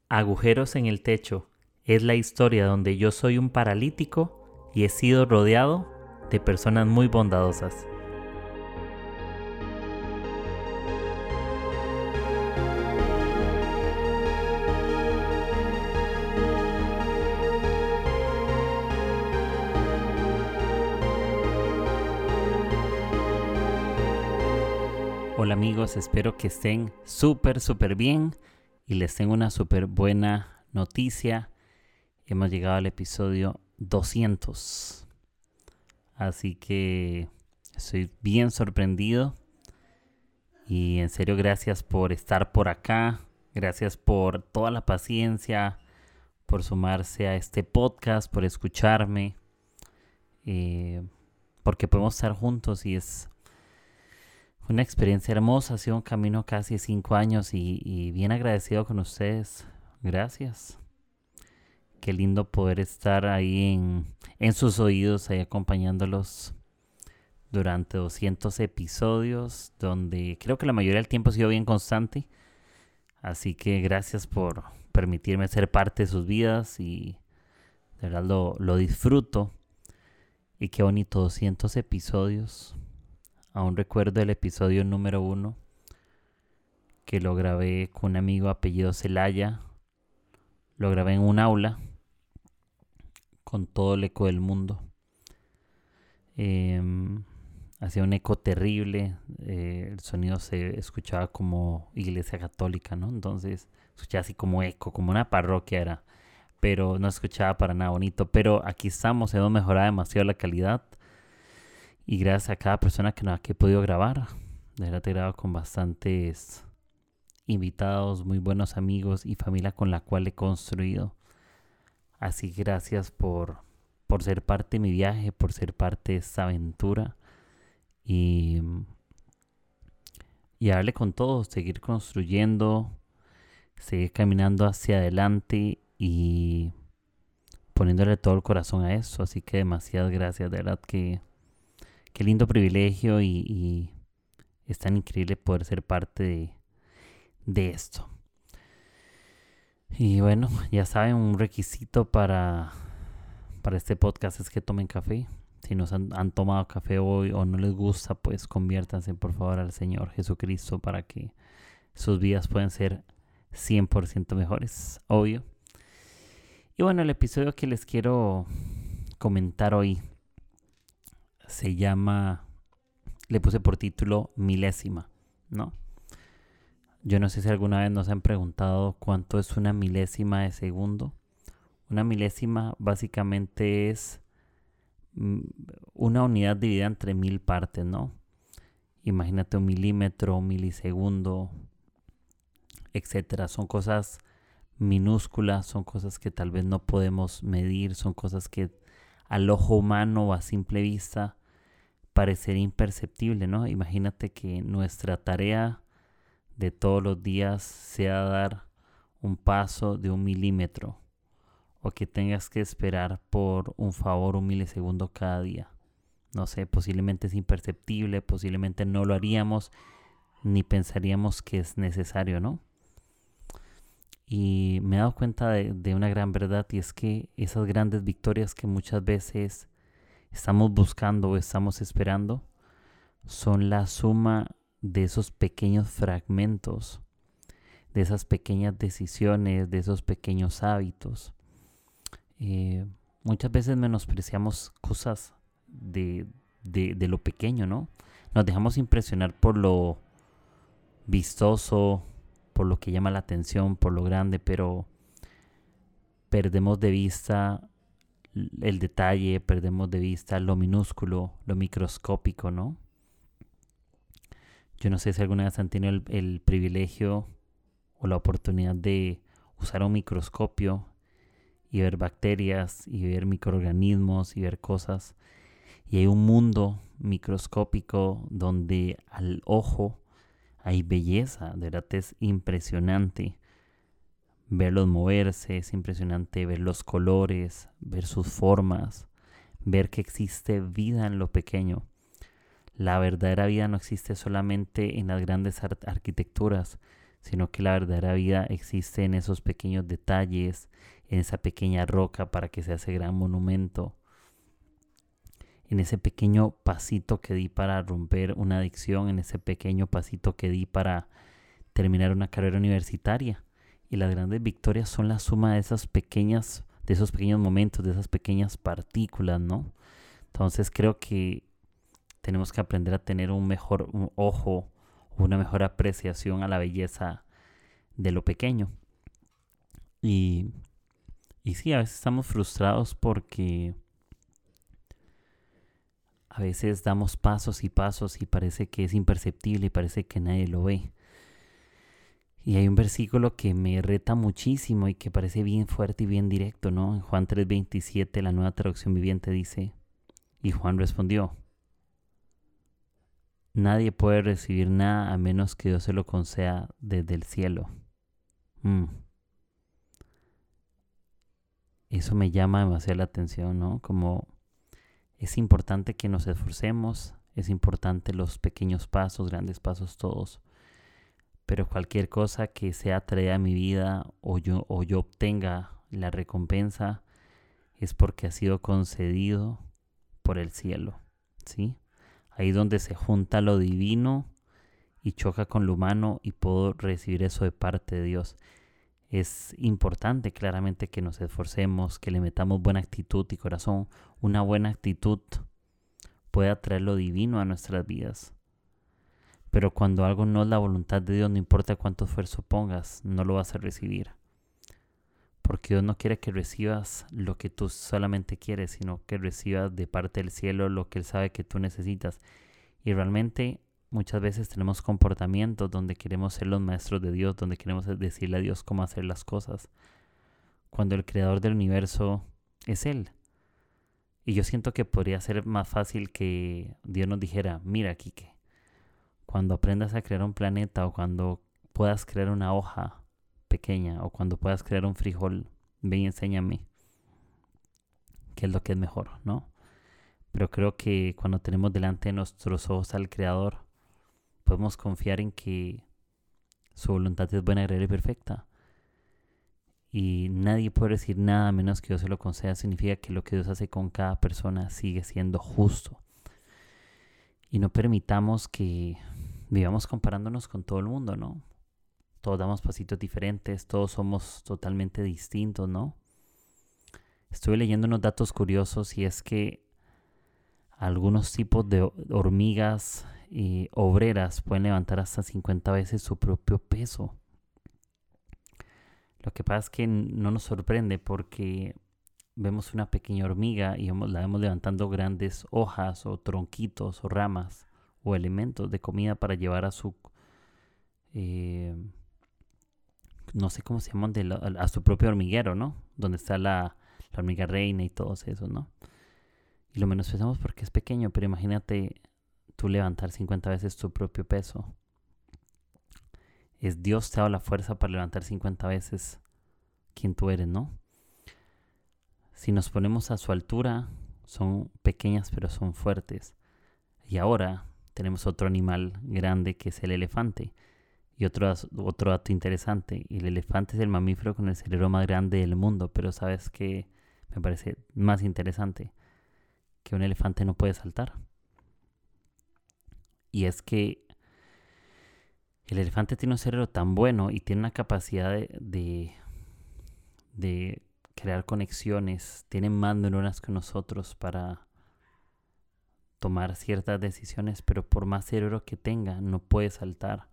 Agujeros en el techo es la historia donde yo soy un paralítico y he sido rodeado de personas muy bondadosas. Hola amigos, espero que estén súper bien y les tengo una súper buena noticia. Hemos llegado al episodio 200. Así que estoy bien sorprendido y en serio gracias por estar por acá. Gracias por toda la paciencia, por sumarse a este podcast, por escucharme, porque podemos estar juntos y es una experiencia hermosa. Ha sido un camino casi 5 años y bien agradecido con ustedes. Gracias. Qué lindo poder estar ahí en sus oídos, ahí acompañándolos durante 200 episodios, donde creo que la mayoría del tiempo he sido bien constante. Así que gracias por permitirme ser parte de sus vidas y de verdad lo disfruto. Y qué bonito, 200 episodios. Aún recuerdo el episodio número 1 que lo grabé con un amigo apellido Celaya. Lo grabé en un aula con todo el eco del mundo. Hacía un eco terrible. El sonido se escuchaba como iglesia católica, ¿no? Entonces escuchaba así como eco, como una parroquia era. Pero no escuchaba para nada bonito. Pero aquí estamos, hemos mejorado demasiado la calidad. Y gracias a cada persona que he podido grabar. De verdad he grabado con bastantes invitados, muy buenos amigos y familia con la cual he construido. Así que gracias por ser parte de mi viaje, por ser parte de esta aventura. Y darle con todo, seguir construyendo, seguir caminando hacia adelante y poniéndole todo el corazón a eso. Así que demasiadas gracias, de verdad que qué lindo privilegio y es tan increíble poder ser parte de esto. Y bueno, ya saben, un requisito para este podcast es que tomen café. Si no han tomado café hoy o no les gusta, pues conviértanse por favor al Señor Jesucristo para que sus vidas puedan ser 100% mejores, obvio. Y bueno, el episodio que les quiero comentar hoy se llama, le puse por título Milésima, ¿no? Yo no sé si alguna vez nos han preguntado cuánto es una milésima de segundo. Una milésima básicamente es una unidad dividida entre 1000 partes, ¿no? Imagínate un milímetro, un milisegundo, etcétera. Son cosas minúsculas, son cosas que tal vez no podemos medir, son cosas que al ojo humano o a simple vista parecería imperceptible, ¿no? Imagínate que nuestra tarea de todos los días sea dar un paso de 1 milímetro o que tengas que esperar por un favor 1 milisegundo cada día. No sé, posiblemente es imperceptible, posiblemente no lo haríamos ni pensaríamos que es necesario, ¿no? Y me he dado cuenta de una gran verdad, y es que esas grandes victorias que muchas veces estamos buscando o estamos esperando son la suma de esos pequeños fragmentos, de esas pequeñas decisiones, de esos pequeños hábitos. Muchas veces menospreciamos cosas de lo pequeño, ¿no? Nos dejamos impresionar por lo vistoso, por lo que llama la atención, por lo grande, pero perdemos de vista el detalle, perdemos de vista lo minúsculo, lo microscópico, ¿no? Yo no sé si alguna vez han tenido el privilegio o la oportunidad de usar un microscopio y ver bacterias y ver microorganismos y ver cosas. Y hay un mundo microscópico donde al ojo hay belleza. De verdad es impresionante verlos moverse, es impresionante ver los colores, ver sus formas, ver que existe vida en lo pequeño. La verdadera vida no existe solamente en las grandes arquitecturas, sino que la verdadera vida existe en esos pequeños detalles, en esa pequeña roca para que sea ese gran monumento, en ese pequeño pasito que di para romper una adicción, en ese pequeño pasito que di para terminar una carrera universitaria. Y las grandes victorias son la suma de esos pequeños momentos, de esas pequeñas partículas, ¿no? Entonces creo que tenemos que aprender a tener un ojo, una mejor apreciación a la belleza de lo pequeño. Y sí, a veces estamos frustrados porque a veces damos pasos y pasos y parece que es imperceptible y parece que nadie lo ve. Y hay un versículo que me reta muchísimo y que parece bien fuerte y bien directo, ¿no? En Juan 3:27, la Nueva Traducción Viviente dice, y Juan respondió, nadie puede recibir nada a menos que Dios se lo conceda desde el cielo. Eso me llama demasiado la atención, ¿no? Como es importante que nos esforcemos, es importante los pequeños pasos, grandes pasos todos, pero cualquier cosa que sea traída a mi vida o yo obtenga la recompensa es porque ha sido concedido por el cielo, ¿sí? Ahí donde se junta lo divino y choca con lo humano y puedo recibir eso de parte de Dios. Es importante claramente que nos esforcemos, que le metamos buena actitud y corazón. Una buena actitud puede atraer lo divino a nuestras vidas. Pero cuando algo no es la voluntad de Dios, no importa cuánto esfuerzo pongas, no lo vas a recibir. Porque Dios no quiere que recibas lo que tú solamente quieres, sino que recibas de parte del cielo lo que Él sabe que tú necesitas. Y realmente muchas veces tenemos comportamientos donde queremos ser los maestros de Dios, donde queremos decirle a Dios cómo hacer las cosas, cuando el creador del universo es Él. Y yo siento que podría ser más fácil que Dios nos dijera, mira, Quique, cuando aprendas a crear un planeta o cuando puedas crear una hoja pequeña o cuando puedas crear un frijol, ven y enséñame qué es lo que es mejor, ¿no? Pero creo que cuando tenemos delante de nuestros ojos al Creador, podemos confiar en que su voluntad es buena, agradable y perfecta. Y nadie puede decir nada a menos que Dios se lo conceda. Significa que lo que Dios hace con cada persona sigue siendo justo. Y no permitamos que vivamos comparándonos con todo el mundo, ¿no? Todos damos pasitos diferentes, todos somos totalmente distintos, ¿no? Estuve leyendo unos datos curiosos y es que algunos tipos de hormigas obreras pueden levantar hasta 50 veces su propio peso. Lo que pasa es que no nos sorprende porque vemos una pequeña hormiga y la vemos levantando grandes hojas o tronquitos o ramas o elementos de comida para llevar a su, no sé cómo se llaman, a su propio hormiguero, ¿no? Donde está la hormiga reina y todos esos, ¿no? Y lo menospreciamos porque es pequeño, pero imagínate tú levantar 50 veces tu propio peso. Es Dios te da la fuerza para levantar 50 veces quien tú eres, ¿no? Si nos ponemos a su altura, son pequeñas pero son fuertes. Y ahora tenemos otro animal grande que es el elefante. Y otro dato interesante, el elefante es el mamífero con el cerebro más grande del mundo, pero ¿sabes qué me parece más interesante? Que un elefante no puede saltar. Y es que el elefante tiene un cerebro tan bueno y tiene una capacidad de crear conexiones, tiene más neuronas que nosotros para tomar ciertas decisiones, pero por más cerebro que tenga, no puede saltar.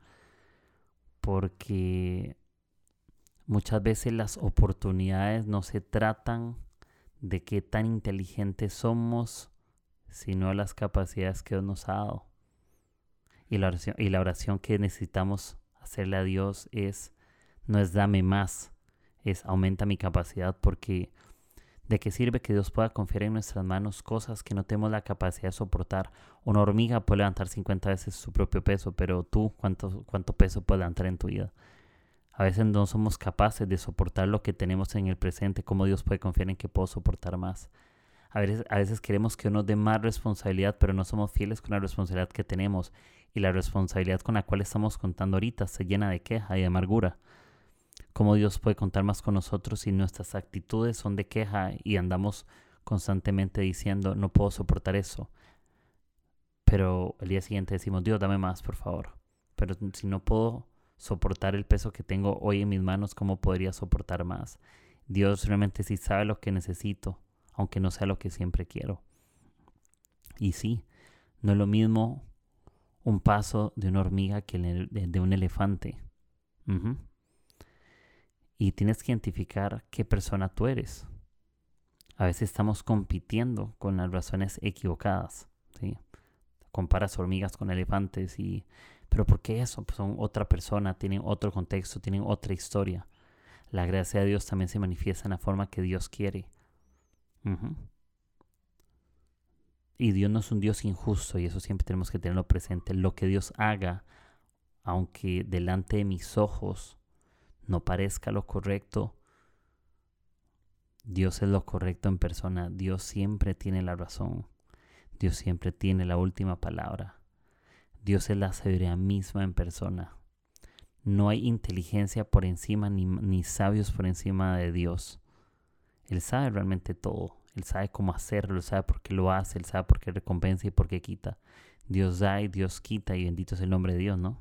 Porque muchas veces las oportunidades no se tratan de qué tan inteligentes somos, sino las capacidades que Dios nos ha dado. Y la oración que necesitamos hacerle a Dios no es dame más, es aumenta mi capacidad, porque ¿de qué sirve que Dios pueda confiar en nuestras manos cosas que no tenemos la capacidad de soportar? Una hormiga puede levantar 50 veces su propio peso, pero tú, ¿cuánto peso puedes levantar en tu vida? A veces no somos capaces de soportar lo que tenemos en el presente. ¿Cómo Dios puede confiar en que puedo soportar más? A veces queremos que nos dé más responsabilidad, pero no somos fieles con la responsabilidad que tenemos. Y la responsabilidad con la cual estamos contando ahorita se llena de queja y de amargura. ¿Cómo Dios puede contar más con nosotros si nuestras actitudes son de queja y andamos constantemente diciendo, no puedo soportar eso? Pero el día siguiente decimos, Dios, dame más, por favor. Pero si no puedo soportar el peso que tengo hoy en mis manos, ¿cómo podría soportar más? Dios realmente sí sabe lo que necesito, aunque no sea lo que siempre quiero. Y sí, no es lo mismo un paso de una hormiga que de un elefante. Uh-huh. Y tienes que identificar qué persona tú eres. A veces estamos compitiendo con las razones equivocadas, ¿sí? Comparas hormigas con elefantes ¿pero por qué eso? Pues son otra persona, tienen otro contexto, tienen otra historia. La gracia de Dios también se manifiesta en la forma que Dios quiere. Uh-huh. Y Dios no es un Dios injusto, y eso siempre tenemos que tenerlo presente. Lo que Dios haga, aunque delante de mis ojos no parezca lo correcto, Dios es lo correcto en persona. Dios siempre tiene la razón. Dios siempre tiene la última palabra. Dios es la sabiduría misma en persona. No hay inteligencia por encima ni sabios por encima de Dios. Él sabe realmente todo. Él sabe cómo hacerlo, Él sabe por qué lo hace, Él sabe por qué recompensa y por qué quita. Dios da y Dios quita, y bendito es el nombre de Dios, ¿no?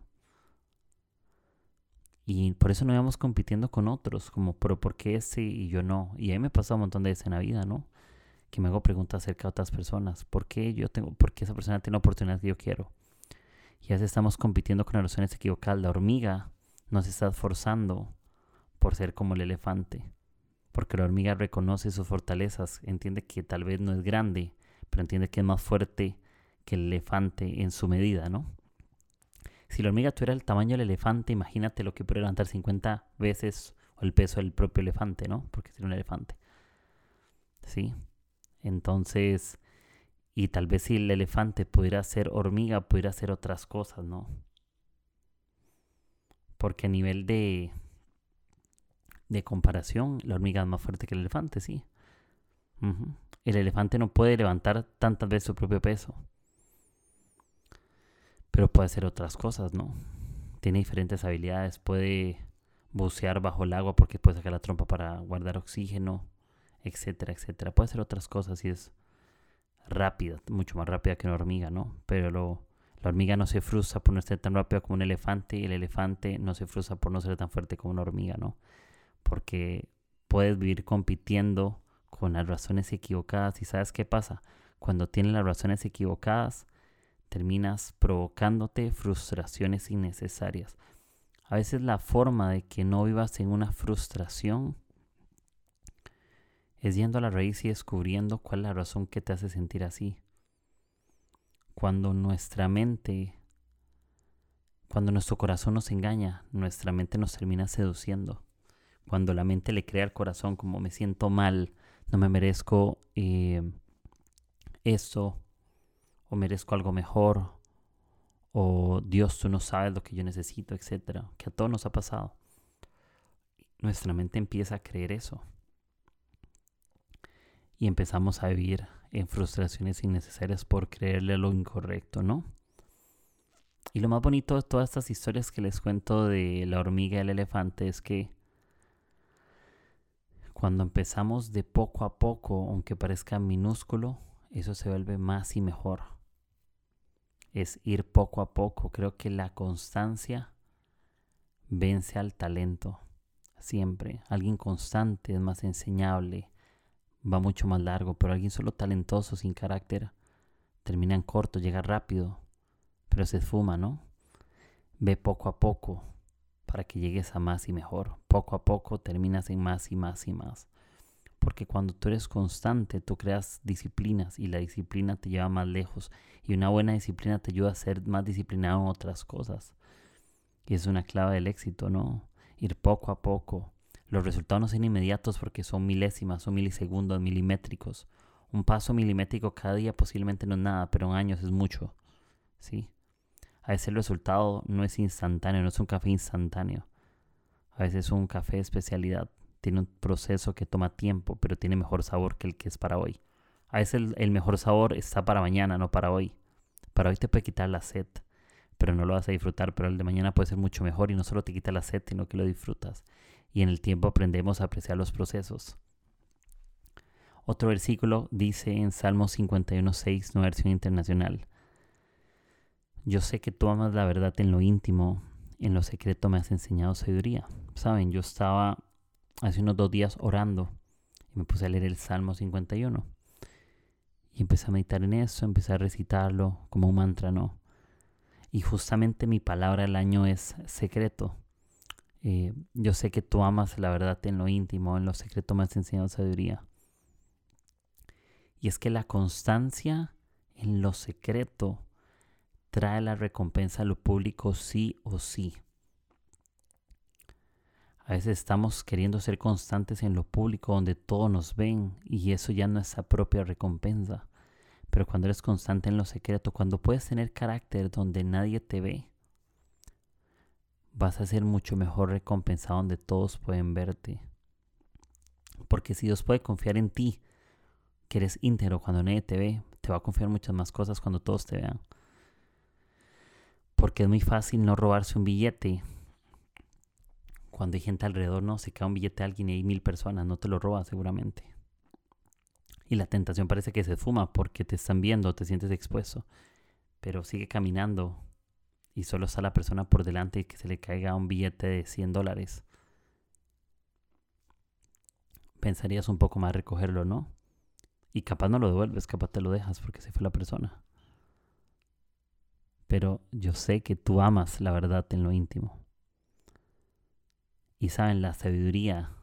Y por eso no íbamos compitiendo con otros, como, pero ¿por qué ese y yo no? Y a mí me pasó un montón de veces en la vida, ¿no? Que me hago preguntas acerca de otras personas. ¿Por qué esa persona tiene la oportunidad que yo quiero? Y a veces estamos compitiendo con las razones equivocadas. La hormiga no se está esforzando por ser como el elefante, porque la hormiga reconoce sus fortalezas, entiende que tal vez no es grande, pero entiende que es más fuerte que el elefante en su medida, ¿no? Si la hormiga tuviera el tamaño del elefante, imagínate lo que puede levantar 50 veces el peso del propio elefante, ¿no? Porque sería un elefante. ¿Sí? Entonces, y tal vez si el elefante pudiera ser hormiga, pudiera hacer otras cosas, ¿no? Porque a nivel de comparación, la hormiga es más fuerte que el elefante, sí. Uh-huh. El elefante no puede levantar tantas veces su propio peso, pero puede hacer otras cosas, ¿no? Tiene diferentes habilidades, puede bucear bajo el agua porque puede sacar la trompa para guardar oxígeno, etcétera, etcétera. Puede hacer otras cosas y es rápida, mucho más rápida que una hormiga, ¿no? Pero la hormiga no se frustra por no ser tan rápida como un elefante, y el elefante no se frustra por no ser tan fuerte como una hormiga, ¿no? Porque puedes vivir compitiendo con las razones equivocadas. ¿Y sabes qué pasa? Cuando tienes las razones equivocadas, terminas provocándote frustraciones innecesarias. A veces la forma de que no vivas en una frustración es yendo a la raíz y descubriendo cuál es la razón que te hace sentir así. Cuando nuestro corazón nos engaña, nuestra mente nos termina seduciendo. Cuando la mente le crea al corazón como me siento mal, no me merezco esto, o merezco algo mejor, o Dios, tú no sabes lo que yo necesito, etcétera, que a todos nos ha pasado. Nuestra mente empieza a creer eso. Y empezamos a vivir en frustraciones innecesarias por creerle lo incorrecto, ¿no? Y lo más bonito de todas estas historias que les cuento de la hormiga y el elefante es que cuando empezamos de poco a poco, aunque parezca minúsculo, eso se vuelve más y mejor. Es ir poco a poco. Creo que la constancia vence al talento. Siempre. Alguien constante es más enseñable, va mucho más largo, pero alguien solo talentoso, sin carácter, termina en corto, llega rápido, pero se esfuma, ¿no? Ve poco a poco para que llegues a más y mejor. Poco a poco terminas en más y más y más. Porque cuando tú eres constante, tú creas disciplinas y la disciplina te lleva más lejos. Y una buena disciplina te ayuda a ser más disciplinado en otras cosas. Y es una clave del éxito, ¿no? Ir poco a poco. Los resultados no son inmediatos porque son milésimas, son milisegundos, milimétricos. Un paso milimétrico cada día posiblemente no es nada, pero en años es mucho, ¿sí? A veces el resultado no es instantáneo, no es un café instantáneo. A veces es un café de especialidad. Tiene un proceso que toma tiempo, pero tiene mejor sabor que el que es para hoy. A veces el mejor sabor está para mañana, no para hoy. Para hoy te puede quitar la sed, pero no lo vas a disfrutar. Pero el de mañana puede ser mucho mejor y no solo te quita la sed, sino que lo disfrutas. Y en el tiempo aprendemos a apreciar los procesos. Otro versículo dice en Salmo 51:6, nueva versión internacional: yo sé que tú amas la verdad en lo íntimo, en lo secreto me has enseñado sabiduría. Saben, yo estaba hace unos 2 días orando y me puse a leer el Salmo 51. Y empecé a meditar en eso, empecé a recitarlo como un mantra, ¿no? Y justamente mi palabra del año es secreto. Yo sé que tú amas la verdad en lo íntimo, en lo secreto me has enseñado sabiduría. Y es que la constancia en lo secreto trae la recompensa a lo público sí o sí. A veces estamos queriendo ser constantes en lo público donde todos nos ven y eso ya no es la propia recompensa. Pero cuando eres constante en lo secreto, cuando puedes tener carácter donde nadie te ve, vas a ser mucho mejor recompensado donde todos pueden verte. Porque si Dios puede confiar en ti, que eres íntegro cuando nadie te ve, te va a confiar muchas más cosas cuando todos te vean. Porque es muy fácil no robarse un billete. Cuando hay gente alrededor, no, se cae un billete a alguien y hay 1000 personas, no te lo robas seguramente. Y la tentación parece que se esfuma porque te están viendo, te sientes expuesto. Pero sigue caminando y solo está la persona por delante y que se le caiga un billete de $100. Pensarías un poco más recogerlo, ¿no? Y capaz no lo devuelves, capaz te lo dejas porque se fue la persona. Pero yo sé que tú amas la verdad en lo íntimo. Y saben, la sabiduría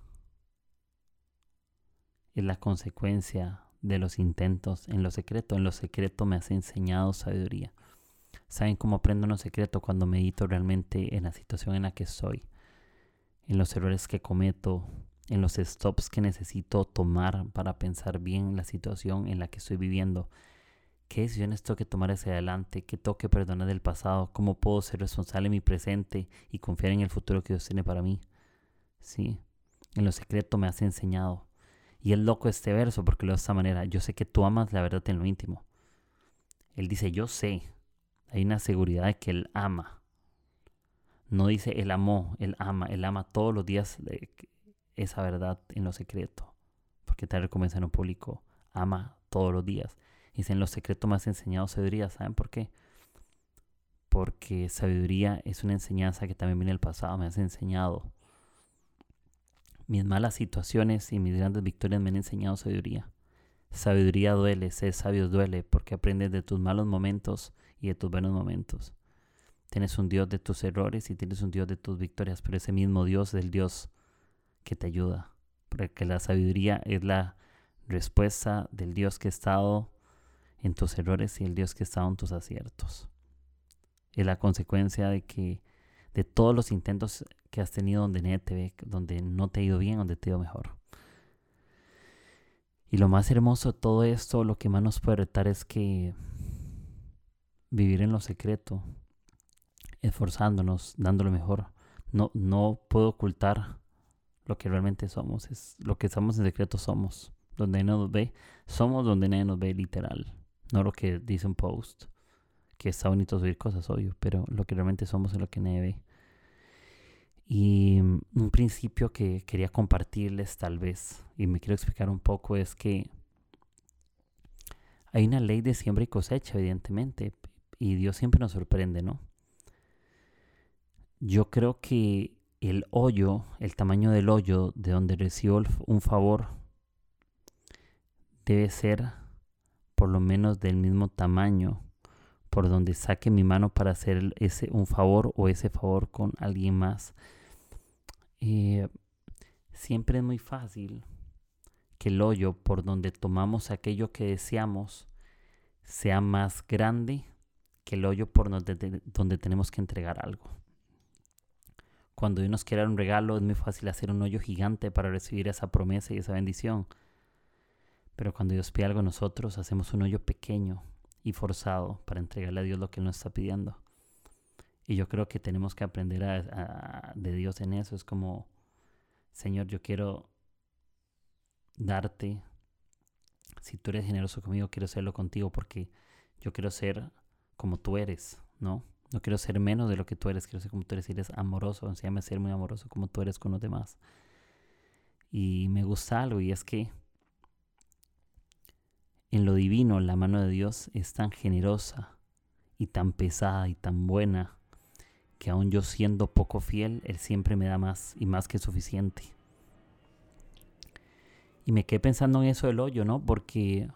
es la consecuencia de los intentos en lo secreto. En lo secreto me has enseñado sabiduría. ¿Saben cómo aprendo en lo secreto? Cuando medito realmente en la situación en la que estoy, en los errores que cometo, en los stops que necesito tomar para pensar bien la situación en la que estoy viviendo. ¿Qué decisiones tengo que tomar hacia adelante? ¿Qué tengo que perdonar del pasado? ¿Cómo puedo ser responsable en mi presente y confiar en el futuro que Dios tiene para mí? Sí, en lo secreto me has enseñado. Y es loco este verso porque lo de esta manera: yo sé que tú amas la verdad en lo íntimo. Él dice yo sé. Hay una seguridad de que Él ama. No dice Él amó, Él ama todos los días esa verdad en lo secreto. Porque te recompensa en lo público. Ama todos los días. Dice en lo secreto me has enseñado sabiduría. ¿Saben por qué? Porque sabiduría es una enseñanza que también viene del pasado. Me has enseñado. Mis malas situaciones y mis grandes victorias me han enseñado sabiduría. Sabiduría duele, ser sabio duele, porque aprendes de tus malos momentos y de tus buenos momentos. Tienes un Dios de tus errores y tienes un Dios de tus victorias, pero ese mismo Dios es el Dios que te ayuda. Porque la sabiduría es la respuesta del Dios que ha estado en tus errores y el Dios que ha estado en tus aciertos. Es la consecuencia de todos los intentos que has tenido donde nadie te ve, donde no te ha ido bien, donde te ha ido mejor. Y lo más hermoso de todo esto, lo que más nos puede retar es que vivir en lo secreto, esforzándonos, dando lo mejor. No puedo ocultar lo que realmente somos. Es lo que somos en secreto somos. Donde nadie nos ve, somos donde nadie nos ve literal. No lo que dice un post, que está bonito subir cosas, obvio, pero lo que realmente somos es lo que nadie ve. Y un principio que quería compartirles tal vez, y me quiero explicar un poco, es que hay una ley de siembra y cosecha, evidentemente, y Dios siempre nos sorprende, ¿no? Yo creo que el hoyo, el tamaño del hoyo de donde recibo un favor, debe ser por lo menos del mismo tamaño por donde saque mi mano para hacer un favor o ese favor con alguien más. Siempre es muy fácil que el hoyo por donde tomamos aquello que deseamos sea más grande que el hoyo por donde tenemos que entregar algo. Cuando Dios nos quiere dar un regalo, es muy fácil hacer un hoyo gigante para recibir esa promesa y esa bendición. Pero cuando Dios pide algo a nosotros, hacemos un hoyo pequeño y forzado para entregarle a Dios lo que Él nos está pidiendo. Y yo creo que tenemos que aprender de Dios en eso. Es como, Señor, yo quiero darte Si tú eres generoso conmigo, quiero serlo contigo porque yo quiero ser como tú eres, ¿no? No quiero ser menos de lo que tú eres, quiero ser como tú eres. Si eres amoroso, enséñame a ser muy amoroso como tú eres con los demás. Y me gusta algo, y es que en lo divino la mano de Dios es tan generosa y tan pesada y tan buena que aun yo siendo poco fiel, Él siempre me da más y más que suficiente. Y me quedé pensando en eso del hoyo, ¿no? Porque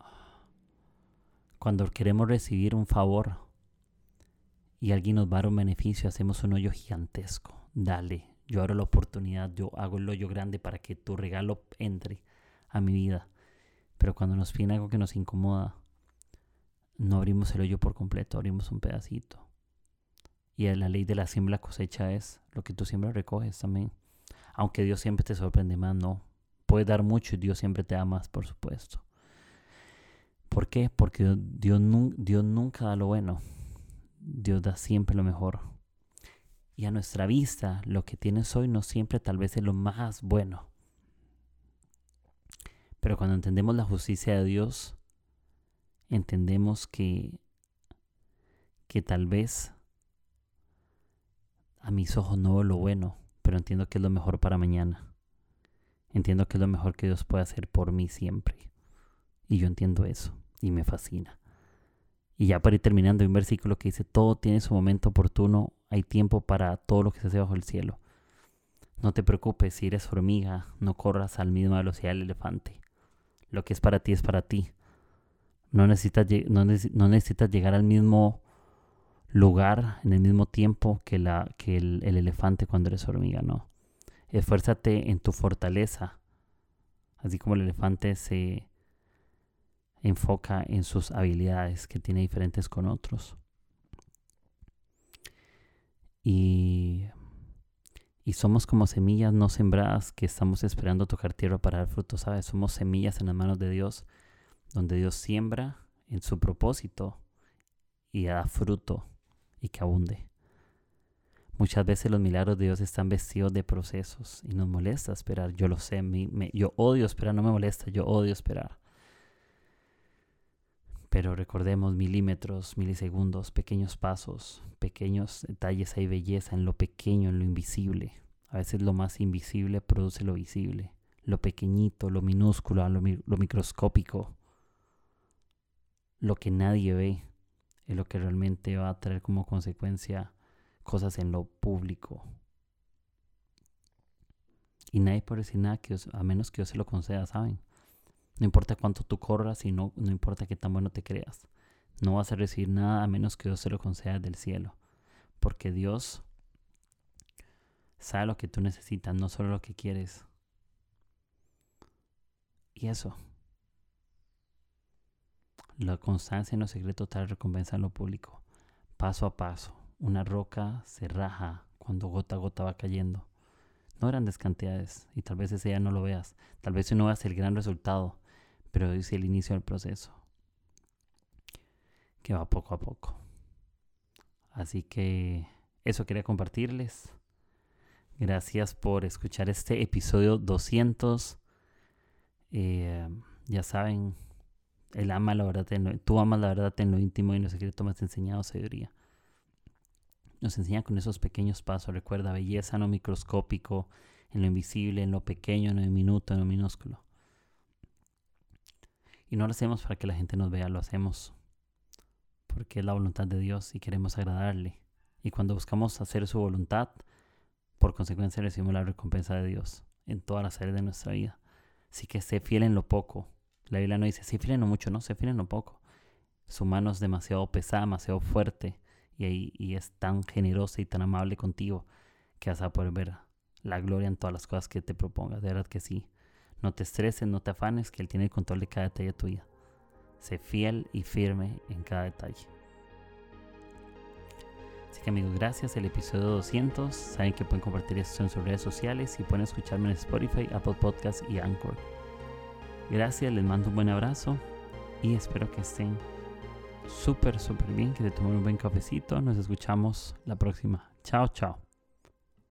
cuando queremos recibir un favor y alguien nos va a dar un beneficio, hacemos un hoyo gigantesco. Dale, yo abro la oportunidad, yo hago el hoyo grande para que tu regalo entre a mi vida. Pero cuando nos piden algo que nos incomoda, no abrimos el hoyo por completo, abrimos un pedacito. Y la ley de la siembra y la cosecha es lo que tú siempre recoges también. Aunque Dios siempre te sorprende más, no. Puedes dar mucho y Dios siempre te da más, por supuesto. ¿Por qué? Porque Dios nunca da lo bueno. Dios da siempre lo mejor. Y a nuestra vista, lo que tienes hoy no siempre tal vez es lo más bueno. Pero cuando entendemos la justicia de Dios, entendemos que tal vez a mis ojos no veo lo bueno, pero entiendo que es lo mejor para mañana. Entiendo que es lo mejor que Dios puede hacer por mí siempre. Y yo entiendo eso y me fascina. Y ya para ir terminando, hay un versículo que dice: todo tiene su momento oportuno, hay tiempo para todo lo que se hace bajo el cielo. No te preocupes, si eres hormiga, no corras a la misma velocidad del elefante. Lo que es para ti es para ti. No necesitas llegar al mismo lugar en el mismo tiempo que el elefante cuando eres hormiga, no. Esfuérzate en tu fortaleza, así como el elefante se enfoca en sus habilidades que tiene diferentes con otros. Y somos como semillas no sembradas que estamos esperando tocar tierra para dar fruto, ¿sabes? Somos semillas en las manos de Dios, donde Dios siembra en su propósito y da fruto y que abunde. Muchas veces los milagros de Dios están vestidos de procesos y nos molesta esperar. Yo lo sé, yo odio esperar, no me molesta, yo odio esperar. Pero recordemos milímetros, milisegundos, pequeños pasos, pequeños detalles. Hay belleza en lo pequeño, en lo invisible. A veces lo más invisible produce lo visible. Lo pequeñito, lo minúsculo, lo microscópico. Lo que nadie ve es lo que realmente va a traer como consecuencia cosas en lo público. Y nadie puede decir nada a menos que Dios se lo conceda, ¿saben? No importa cuánto tú corras y no importa qué tan bueno te creas. No vas a recibir nada a menos que Dios se lo conceda del cielo. Porque Dios sabe lo que tú necesitas, no solo lo que quieres. Y eso. La constancia en lo secreto trae recompensa en lo público. Paso a paso. Una roca se raja cuando gota a gota va cayendo. No grandes cantidades, y tal vez ese día no lo veas. Tal vez no veas el gran resultado, pero es el inicio del proceso, que va poco a poco. Así que eso quería compartirles. Gracias por escuchar este episodio 200. Ya saben, tú amas la verdad en lo íntimo y en lo secreto me has enseñado sabiduría. Nos enseña con esos pequeños pasos. Recuerda, belleza en lo microscópico, en lo invisible, en lo pequeño, en lo diminuto, en lo minúsculo. Y no lo hacemos para que la gente nos vea, lo hacemos porque es la voluntad de Dios y queremos agradarle. Y cuando buscamos hacer su voluntad, por consecuencia recibimos la recompensa de Dios en todas las áreas de nuestra vida. Así que sé fiel en lo poco. La Biblia no dice sé fiel en lo mucho, no, sé fiel en lo poco. Su mano es demasiado pesada, demasiado fuerte y es tan generosa y tan amable contigo que vas a poder ver la gloria en todas las cosas que te propongas. De verdad que sí. No te estreses, no te afanes, que Él tiene el control de cada detalle de tu vida. Sé fiel y firme en cada detalle. Así que amigos, gracias. El episodio 200. Saben que pueden compartir esto en sus redes sociales y pueden escucharme en Spotify, Apple Podcasts y Anchor. Gracias, les mando un buen abrazo y espero que estén súper bien, que se tomen un buen cafecito. Nos escuchamos la próxima. Chao, chao.